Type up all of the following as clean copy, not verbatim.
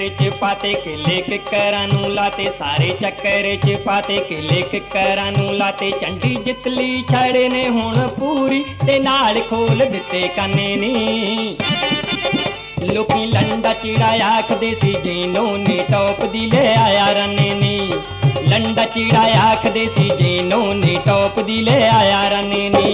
च पाते केले किकरां नूं लाते, सारे चक्कर च पाते केले किकरां नूं लाते। चंडी जितली छड़े ने हुण पूरी ते नाल खोल दिते काने नी। लोकी लंडा चिड़ा आखदे सी जीनों ने टॉप दी ले आया रने नी। लंडा चिड़ा आखदे सी जीनों ने टॉप दी ले आया रने नी।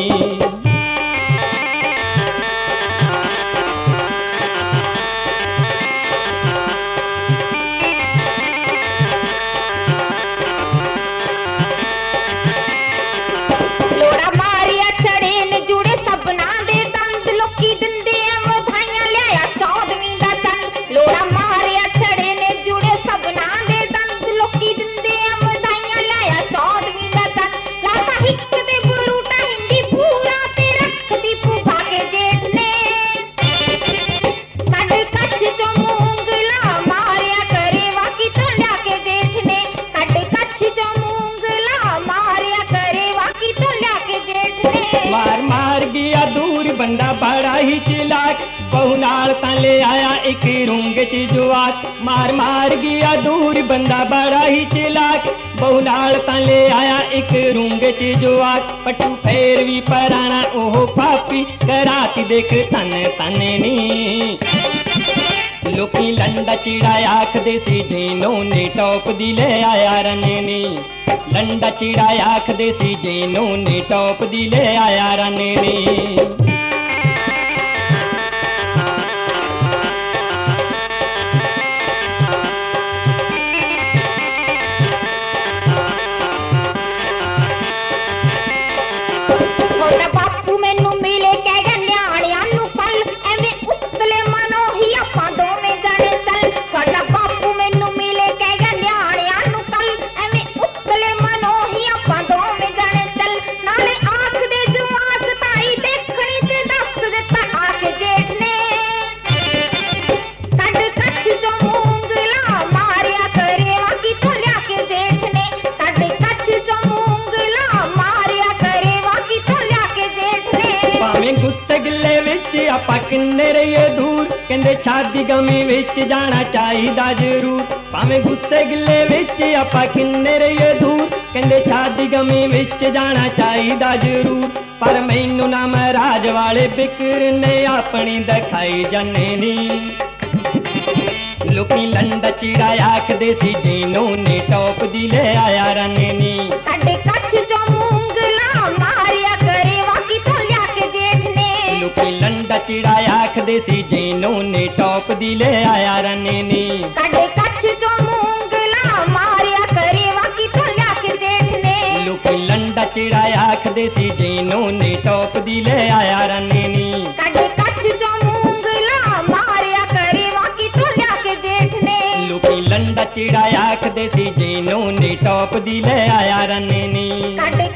मार मार गया दूर बंदा बड़ा ही चिलाक, बहू नाल तां ले आया एक रूंग च जुआक। मार मार गया दूर बंदा बड़ा ही चिलाक, बहू नाल तां ले आया एक रूंग च जुआक। पट्टू फेर भी पराना ओह पापी, कराती देख तन तन नी। लोकी लंडा चिड़ा आखदे सी जीनों ने टॉप दी ले आया रने नी। लंडा चिड़ा आखदे सी जीनों ने टॉप दी ले आया रने नी। बापू मैनू मिले कह गया न्याणियां नू कल, एवें उतले मनो ही आपां दोवें जाने चल। साडा बापू मैनू मिले कह गया न्याणियां नू कल, एवें उतले मनो ही आपां दोवें जाने चल। नाले आख दे जमात ताई देखणी ते दस दिता आके जेठ ने। कड कच्छ चों मूंगला मारिया करेवा किथों लिया के जेठ ने। कड कच्छ चों मूंगला मारिया करेवा किथों लिया के जेठ ने। भावें गुस्से गिले विच आपां किन्ने रहिए दूर, कहंदे शादी गमी विच जाना चाहिदा जरूर। भावें गुस्से गिले विच आपां किन्ने रहिए दूर, कहंदे शादी गमी विच जाना चाहिदा जरूर। पर मैनू ना महाराज वाले बिकर ने अपनी दिखाई जाने नी। लोकी लंडा चिड़ा आखदे सी जीनों ने टॉप दी ले आया रने नी। कड्डे कच्छ चों मूंगला मारिया करेवा किथों लिया के जेठ ने। लोकी लंडा चिड़ा आखदे सी जीनों ने टॉप दी ले आया रने नी। कड्डे कच्छ चों मूंगला मारिया करेवा किथों लिया के जेठ ने। लोकी लंडा चिड़ा आखदे सी जीनों ने टॉप दी ले आया रने नी। कड्डे कच्छ चों मूंगला मारिया करेवा किथों लिया के जेठ ने। लोकी लंडा चिड़ा आखदे सी जीनों ने टॉप दी ले आया रने नी। कड्डे